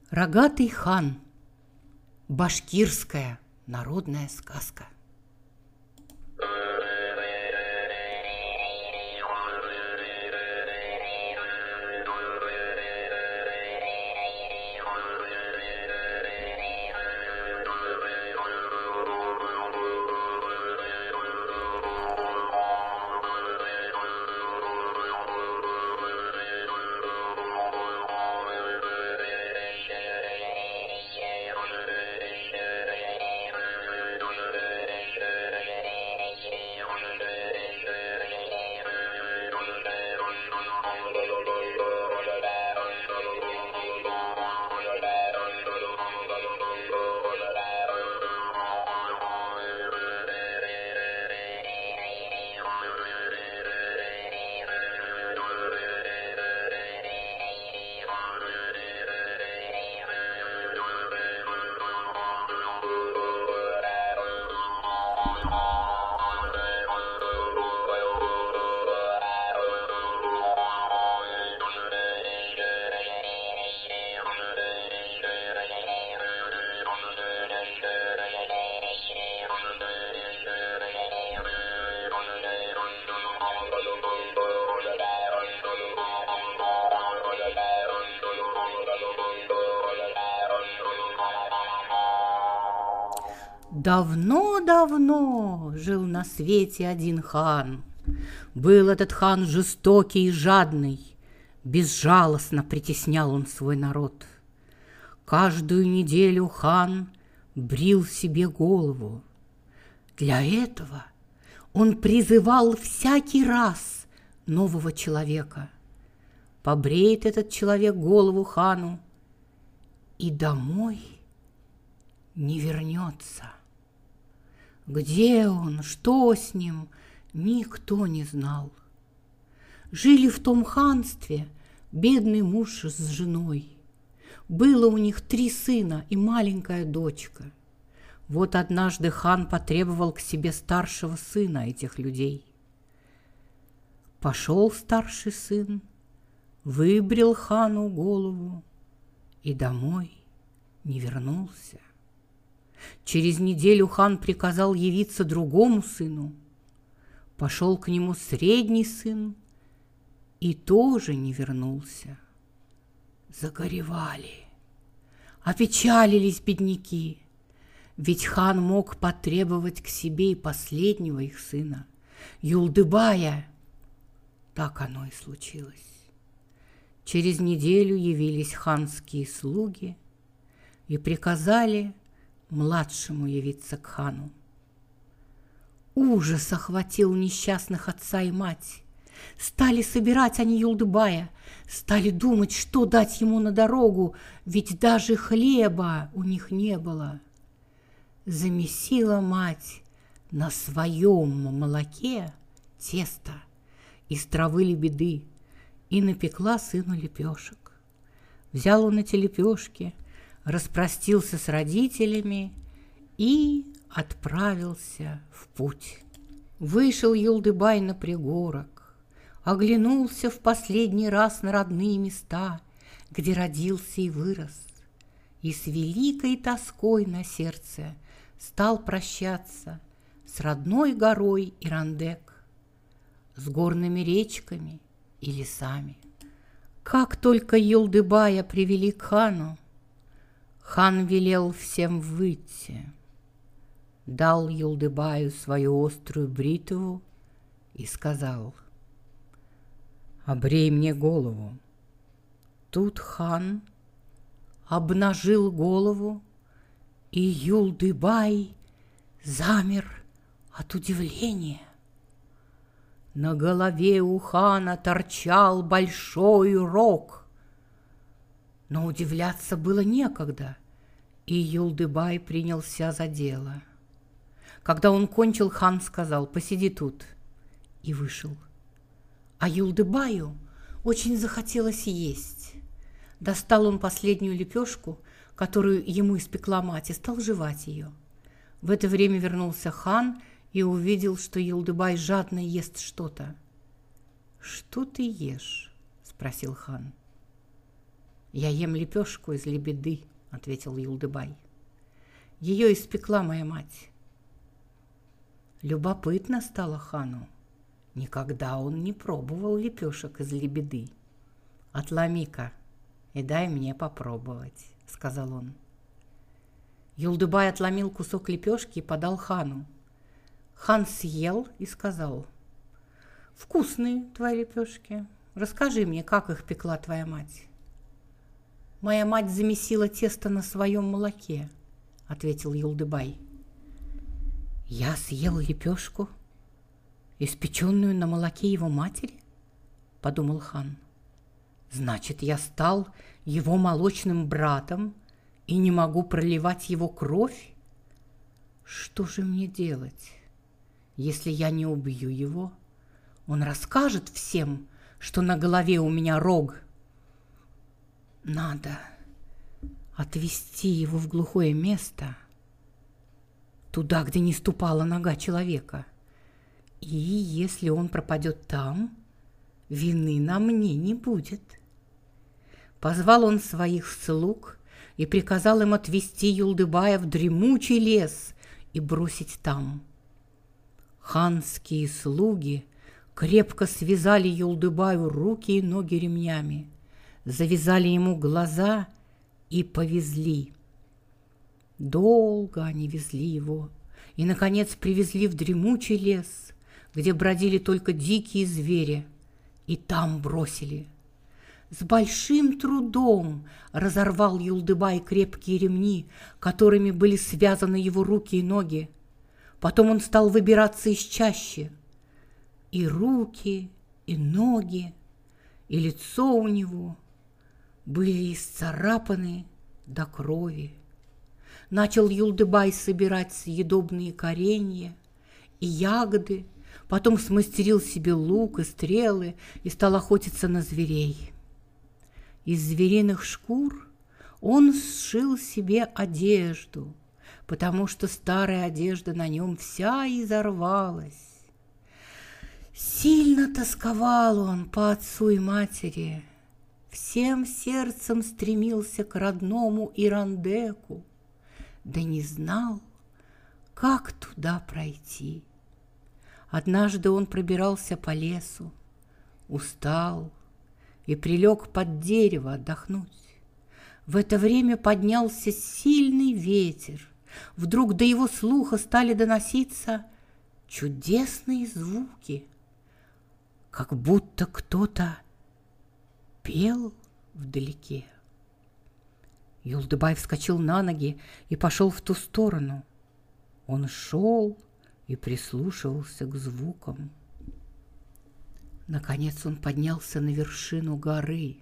Рогатый хан. Башкирская народная сказка. Давно-давно жил на свете один хан. Был этот хан жестокий и жадный, безжалостно притеснял он свой народ. Каждую неделю хан брил себе голову. Для этого он призывал всякий раз нового человека. Побреет этот человек голову хану и домой не вернется. Где он, что с ним, никто не знал. Жили в том ханстве бедный муж с женой. Было у них 3 сына и маленькая дочка. Вот однажды хан потребовал к себе старшего сына этих людей. Пошел старший сын, выбрил хану голову и домой не вернулся. Через неделю хан приказал явиться другому сыну. Пошел к нему средний сын и тоже не вернулся. Загоревали, опечалились бедняки, ведь хан мог потребовать к себе и последнего их сына, Юлдыбая. Так оно и случилось. Через неделю явились ханские слуги и приказали младшему явиться к хану. Ужас охватил несчастных отца и мать. Стали собирать они Юлдыбая, стали думать, что дать ему на дорогу, ведь даже хлеба у них не было. Замесила мать на своем молоке тесто из травы лебеды и напекла сыну лепешек. Взял он эти лепешки, распростился с родителями и отправился в путь. Вышел Юлдыбай на пригорок, оглянулся в последний раз на родные места, где родился и вырос, и с великой тоской на сердце стал прощаться с родной горой Ирандек, с горными речками и лесами. Как только Юлдыбая привели к хану, хан велел всем выйти, дал Юлдыбаю свою острую бритву и сказал: «Обрей мне голову». Тут хан обнажил голову, и Юлдыбай замер от удивления. На голове у хана торчал большой рог. Но удивляться было некогда, и Юлдыбай принялся за дело. Когда он кончил, хан сказал: «Посиди тут», и вышел. А Юлдыбаю очень захотелось есть. Достал он последнюю лепешку, которую ему испекла мать, и стал жевать ее. В это время вернулся хан и увидел, что Юлдыбай жадно ест что-то. «Что ты ешь?» – спросил хан. «Я ем лепешку из лебеды», — ответил Юлдыбай. «Ее испекла моя мать». Любопытно стало хану. Никогда он не пробовал лепешек из лебеды. «Отломи-ка и дай мне попробовать», — сказал он. Юлдыбай отломил кусок лепешки и подал хану. Хан съел и сказал: «Вкусные твои лепешки. Расскажи мне, как их пекла твоя мать». «Моя мать замесила тесто на своем молоке», — ответил Юлдыбай. «Я съел лепешку, испеченную на молоке его матери?» — подумал хан. «Значит, я стал его молочным братом и не могу проливать его кровь? Что же мне делать? Если я не убью его, он расскажет всем, что на голове у меня рог. Надо отвести его в глухое место, туда, где не ступала нога человека. И если он пропадет там, вины на мне не будет». Позвал он своих слуг и приказал им отвести Юлдыбая в дремучий лес и бросить там. Ханские слуги крепко связали Юлдыбаю руки и ноги ремнями, завязали ему глаза и повезли. Долго они везли его и, наконец, привезли в дремучий лес, где бродили только дикие звери, и там бросили. С большим трудом разорвал Юлдыбай крепкие ремни, которыми были связаны его руки и ноги. Потом он стал выбираться из чащи. И руки, и ноги, и лицо у него были исцарапаны до крови. Начал Юлдыбай собирать съедобные коренья и ягоды, потом смастерил себе лук и стрелы и стал охотиться на зверей. Из звериных шкур он сшил себе одежду, потому что старая одежда на нем вся изорвалась. Сильно тосковал он по отцу и матери, всем сердцем стремился к родному Ирандеку, да не знал, как туда пройти. Однажды он пробирался по лесу, устал и прилег под дерево отдохнуть. В это время поднялся сильный ветер. Вдруг до его слуха стали доноситься чудесные звуки, как будто кто-то пел вдалеке. Юлдыбай вскочил на ноги и пошел в ту сторону. Он шел и прислушивался к звукам. Наконец он поднялся на вершину горы.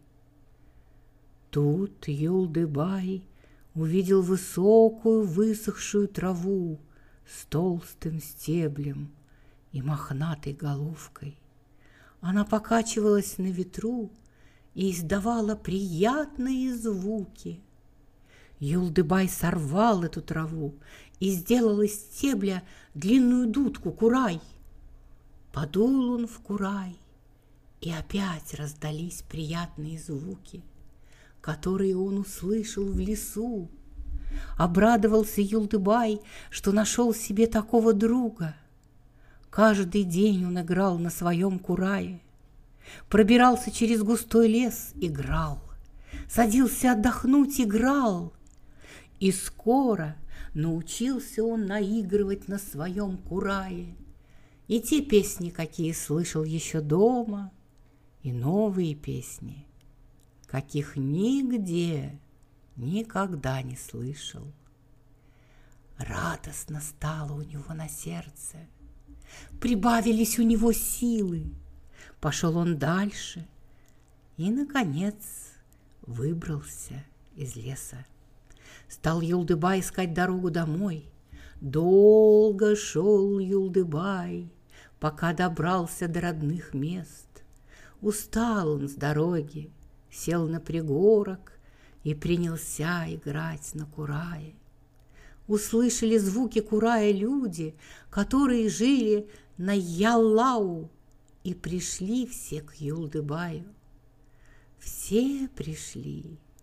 Тут Юлдыбай увидел высокую высохшую траву с толстым стеблем и мохнатой головкой. Она покачивалась на ветру и издавала приятные звуки. Юлдыбай сорвал эту траву и сделал из стебля длинную дудку, курай. Подул он в курай, и опять раздались приятные звуки, которые он услышал в лесу. Обрадовался Юлдыбай, что нашел себе такого друга. Каждый день он играл на своем курае, пробирался через густой лес, играл, садился отдохнуть, играл. И скоро научился он наигрывать на своем курае и те песни, какие слышал еще дома, и новые песни, каких нигде никогда не слышал. Радостно стало у него на сердце, прибавились у него силы. Пошел он дальше и, наконец, выбрался из леса. Стал Юлдыбай искать дорогу домой. Долго шел Юлдыбай, пока добрался до родных мест. Устал он с дороги, сел на пригорок и принялся играть на курае. Услышали звуки курая люди, которые жили на Яллау, и пришли все к Юлдыбаю. Все пришли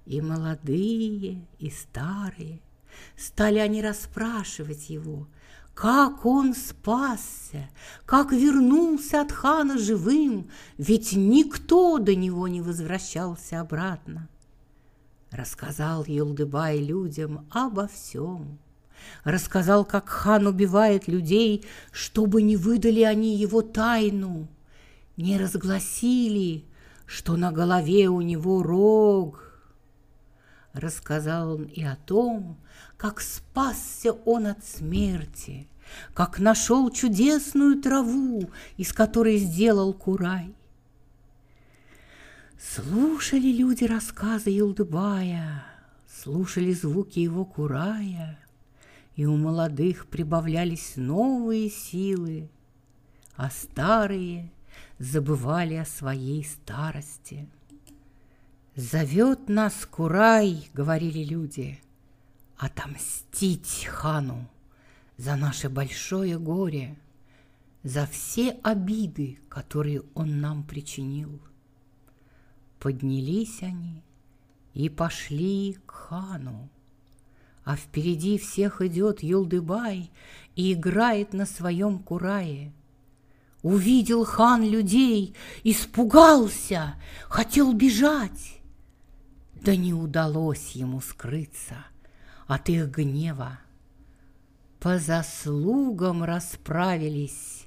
И молодые, и старые стали они расспрашивать его, как он спасся, как вернулся от хана живым, ведь никто до него не возвращался обратно. Рассказал Юлдыбай людям обо всем. Рассказал, как хан убивает людей, чтобы не выдали они его тайну, не разгласили, что на голове у него рог. Рассказал он и о том, как спасся он от смерти, как нашел чудесную траву, из которой сделал курай. Слушали люди рассказы Юлдыбая, слушали звуки его курая, и у молодых прибавлялись новые силы, а старые забывали о своей старости. «Зовет нас Курай, — говорили люди, — отомстить хану за наше большое горе, за все обиды, которые он нам причинил». Поднялись они и пошли к хану, а впереди всех идет Юлдыбай и играет на своем курае. Увидел хан людей, испугался, хотел бежать. Да не удалось ему скрыться от их гнева. По заслугам расправились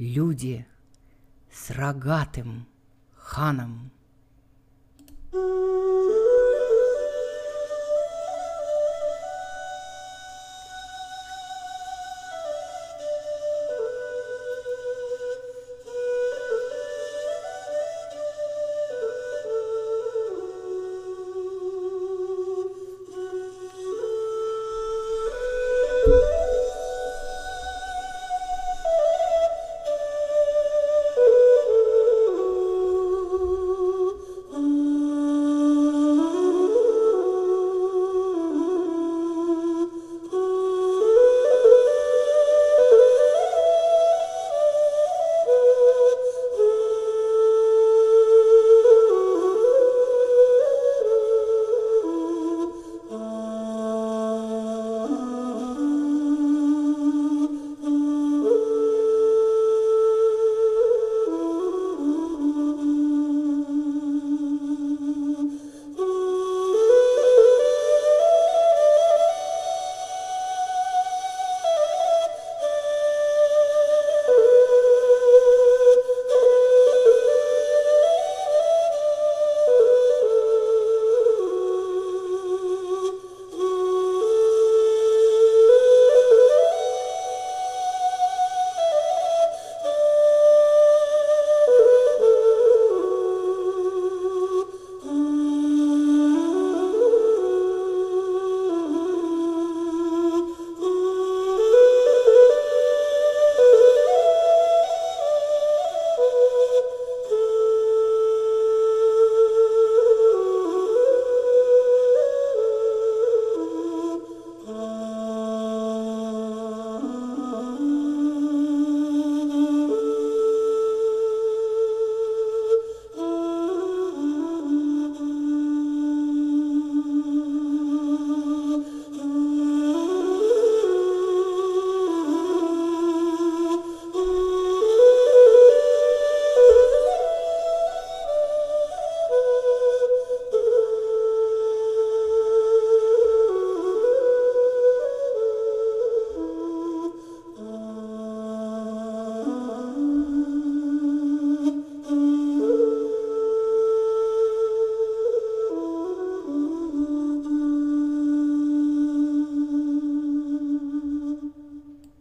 люди с рогатым ханом.